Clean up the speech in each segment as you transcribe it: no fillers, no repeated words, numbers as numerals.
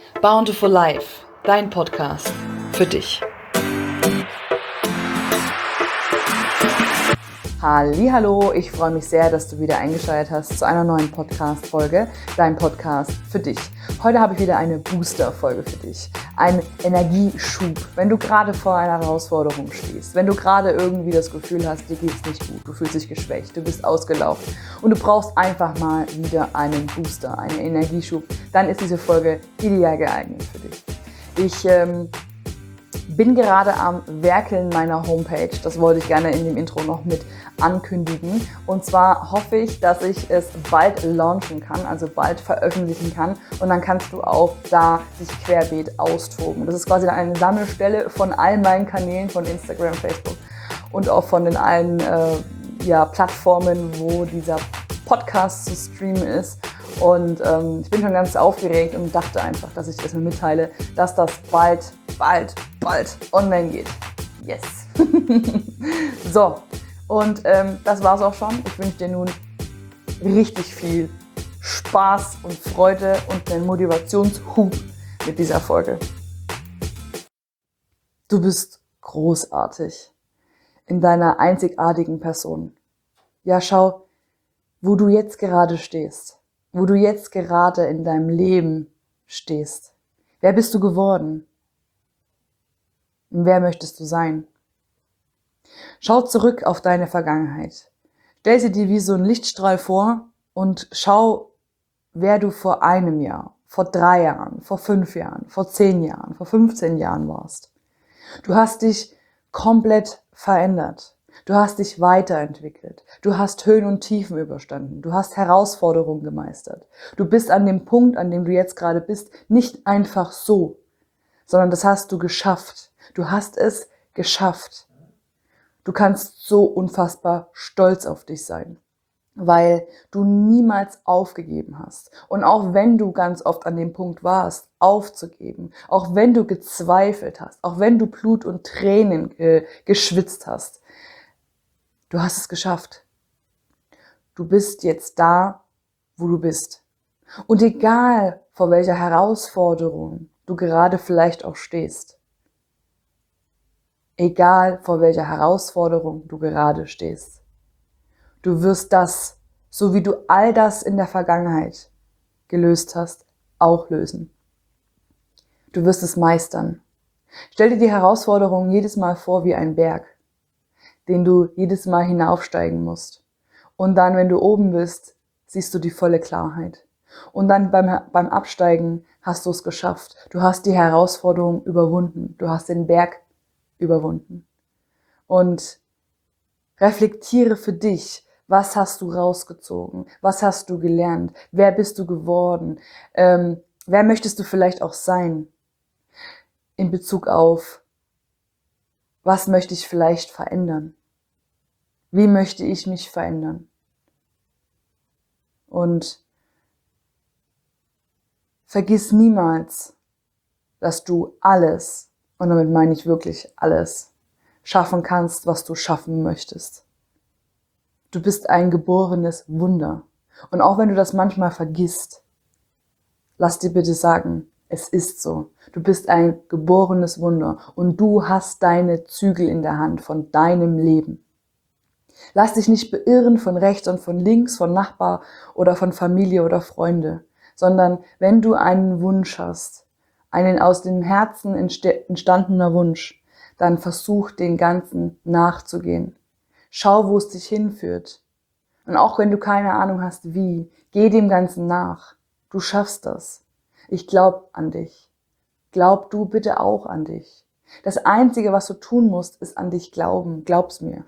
Bountiful Life, dein Podcast für dich. Hallihallo, ich freue mich sehr, dass du wieder eingeschaltet hast zu einer neuen Podcast-Folge, dein Podcast für dich. Heute habe ich wieder eine Booster-Folge für dich, einen Energieschub, wenn du gerade vor einer Herausforderung stehst, wenn du gerade irgendwie das Gefühl hast, dir geht es nicht gut, du fühlst dich geschwächt, du bist ausgelaugt und du brauchst einfach mal wieder einen Booster, einen Energieschub, dann ist diese Folge ideal geeignet für dich. Ich bin gerade am Werkeln meiner Homepage. Das wollte ich gerne in dem Intro noch mit ankündigen. Und zwar hoffe ich, dass ich es bald launchen kann, also bald veröffentlichen kann. Und dann kannst du auch da dich querbeet austoben. Das ist quasi eine Sammelstelle von all meinen Kanälen, von Instagram, Facebook und auch von den allen Plattformen, wo dieser Podcast zu streamen ist. Und ich bin schon ganz aufgeregt und dachte einfach, dass ich das mir mitteile, dass das bald online geht. Yes! So, und das war's auch schon. Ich wünsche dir nun richtig viel Spaß und Freude und einen Motivationshub mit dieser Folge. Du bist großartig in deiner einzigartigen Person. Ja, schau, wo du jetzt gerade stehst, wo du jetzt gerade in deinem Leben stehst. Wer bist du geworden? Und wer möchtest du sein? Schau zurück auf deine Vergangenheit. Stell sie dir wie so ein Lichtstrahl vor und schau, wer du vor einem Jahr, vor 3 Jahren, vor 5 Jahren, vor 10 Jahren, vor 15 Jahren warst. Du hast dich komplett verändert. Du hast dich weiterentwickelt. Du hast Höhen und Tiefen überstanden. Du hast Herausforderungen gemeistert. Du bist an dem Punkt, an dem du jetzt gerade bist, nicht einfach so, sondern das hast du geschafft. Du hast es geschafft. Du kannst so unfassbar stolz auf dich sein, weil du niemals aufgegeben hast. Und auch wenn du ganz oft an dem Punkt warst, aufzugeben, auch wenn du gezweifelt hast, auch wenn du Blut und Tränen geschwitzt hast, du hast es geschafft. Du bist jetzt da, wo du bist. Und egal, vor welcher Herausforderung du gerade vielleicht auch stehst, egal, vor welcher Herausforderung du gerade stehst, du wirst das, so wie du all das in der Vergangenheit gelöst hast, auch lösen. Du wirst es meistern. Stell dir die Herausforderung jedes Mal vor wie ein Berg, den du jedes Mal hinaufsteigen musst. Und dann, wenn du oben bist, siehst du die volle Klarheit. Und dann beim Absteigen hast du es geschafft. Du hast die Herausforderung überwunden. Du hast den Berg überwunden. Und reflektiere für dich, was hast du rausgezogen? Was hast du gelernt? Wer bist du geworden? Wer möchtest du vielleicht auch sein? In Bezug auf, was möchte ich vielleicht verändern? Wie möchte ich mich verändern? Und vergiss niemals, dass du alles, und damit meine ich wirklich alles, schaffen kannst, was du schaffen möchtest. Du bist ein geborenes Wunder. Und auch wenn du das manchmal vergisst, lass dir bitte sagen, es ist so. Du bist ein geborenes Wunder und du hast deine Zügel in der Hand von deinem Leben. Lass dich nicht beirren von rechts und von links, von Nachbar oder von Familie oder Freunde, sondern wenn du einen Wunsch hast, einen aus dem Herzen entstandener Wunsch, dann versuch den Ganzen nachzugehen. Schau, wo es dich hinführt. Und auch wenn du keine Ahnung hast, wie, geh dem Ganzen nach. Du schaffst das. Ich glaub an dich. Glaub du bitte auch an dich. Das Einzige, was du tun musst, ist an dich glauben. Glaub's mir.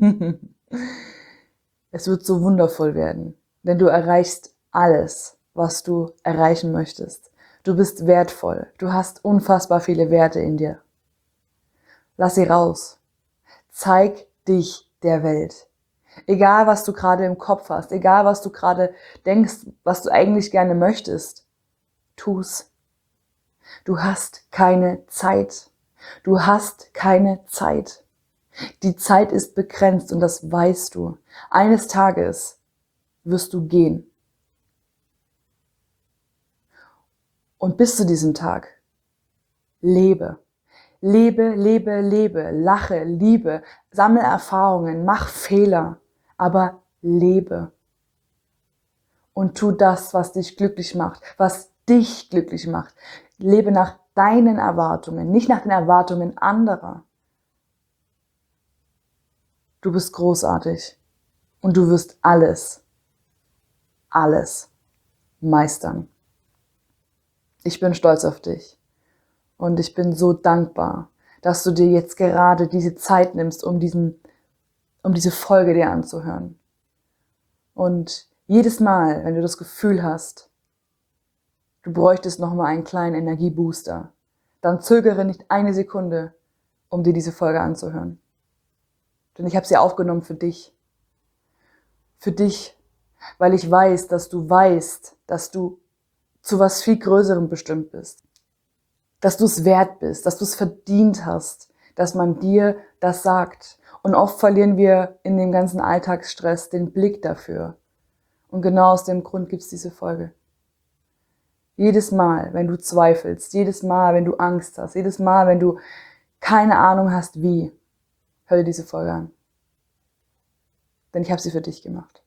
Es wird so wundervoll werden, denn du erreichst alles, was du erreichen möchtest. Du bist wertvoll. Du hast unfassbar viele Werte in dir. Lass sie raus. Zeig dich der Welt. Egal, was du gerade im Kopf hast, egal, was du gerade denkst, was du eigentlich gerne möchtest, tu's. Du hast keine Zeit. Du hast keine Zeit. Die Zeit ist begrenzt und das weißt du. Eines Tages wirst du gehen. Und bis zu diesem Tag, lebe. Lebe, lebe, lebe, lache, liebe, sammle Erfahrungen, mach Fehler, aber lebe. Und tu das, was dich glücklich macht, was dich glücklich macht. Lebe nach deinen Erwartungen, nicht nach den Erwartungen anderer. Du bist großartig und du wirst alles meistern. Ich bin stolz auf dich und ich bin so dankbar, dass du dir jetzt gerade diese Zeit nimmst, um diese Folge dir anzuhören. Und jedes Mal, wenn du das Gefühl hast, du bräuchtest nochmal einen kleinen Energiebooster, dann zögere nicht eine Sekunde, um dir diese Folge anzuhören. Denn ich habe sie aufgenommen für dich. Für dich, weil ich weiß, dass du weißt, dass du zu was viel Größerem bestimmt bist. Dass du es wert bist, dass du es verdient hast, dass man dir das sagt. Und oft verlieren wir in dem ganzen Alltagsstress den Blick dafür. Und genau aus dem Grund gibt es diese Folge. Jedes Mal, wenn du zweifelst, jedes Mal, wenn du Angst hast, jedes Mal, wenn du keine Ahnung hast, wie, hör dir diese Folge an. Denn ich habe sie für dich gemacht.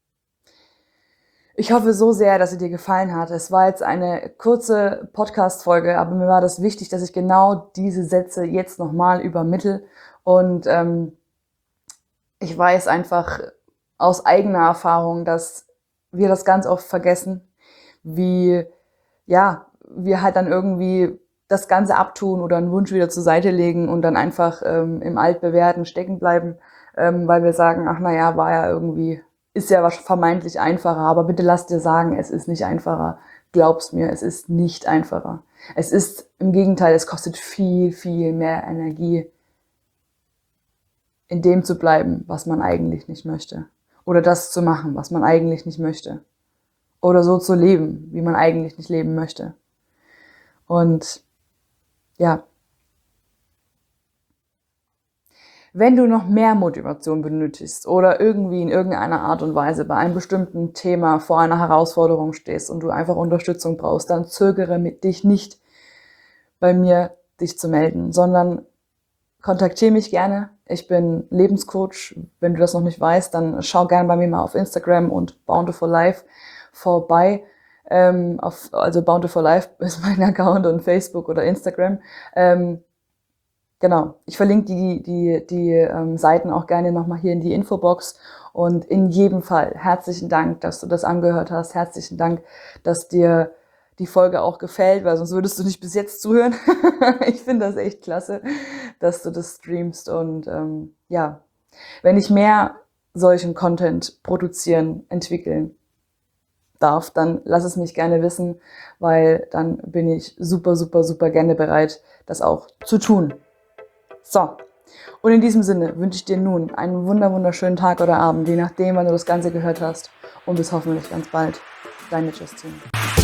Ich hoffe so sehr, dass sie dir gefallen hat. Es war jetzt eine kurze Podcast-Folge, aber mir war das wichtig, dass ich genau diese Sätze jetzt nochmal übermittle. Und ich weiß einfach aus eigener Erfahrung, dass wir das ganz oft vergessen, wie wir halt dann irgendwie das Ganze abtun oder einen Wunsch wieder zur Seite legen und dann einfach im Altbewährten stecken bleiben, weil wir sagen, ach naja, war ja irgendwie, ist ja vermeintlich einfacher, aber bitte lass dir sagen, es ist nicht einfacher. Glaub's mir, es ist nicht einfacher. Es ist im Gegenteil, es kostet viel, viel mehr Energie, in dem zu bleiben, was man eigentlich nicht möchte. Oder das zu machen, was man eigentlich nicht möchte. Oder so zu leben, wie man eigentlich nicht leben möchte. Und ja, wenn du noch mehr Motivation benötigst oder irgendwie in irgendeiner Art und Weise bei einem bestimmten Thema vor einer Herausforderung stehst und du einfach Unterstützung brauchst, dann zögere dich nicht, bei mir dich zu melden, sondern kontaktiere mich gerne. Ich bin Lebenscoach. Wenn du das noch nicht weißt, dann schau gerne bei mir mal auf Instagram und Bountiful Life vorbei. Also Bountiful Life ist mein Account und Facebook oder Instagram. Genau, ich verlinke die Seiten auch gerne nochmal hier in die Infobox. Und in jedem Fall herzlichen Dank, dass du das angehört hast. Herzlichen Dank, dass dir die Folge auch gefällt, weil sonst würdest du nicht bis jetzt zuhören. Ich finde das echt klasse, dass du das streamst. Und wenn ich mehr solchen Content produzieren, entwickeln darf, dann lass es mich gerne wissen, weil dann bin ich super, super, super gerne bereit, das auch zu tun. So, und in diesem Sinne wünsche ich dir nun einen wunderschönen Tag oder Abend, je nachdem, wann du das Ganze gehört hast. Und bis hoffentlich ganz bald. Deine Justine.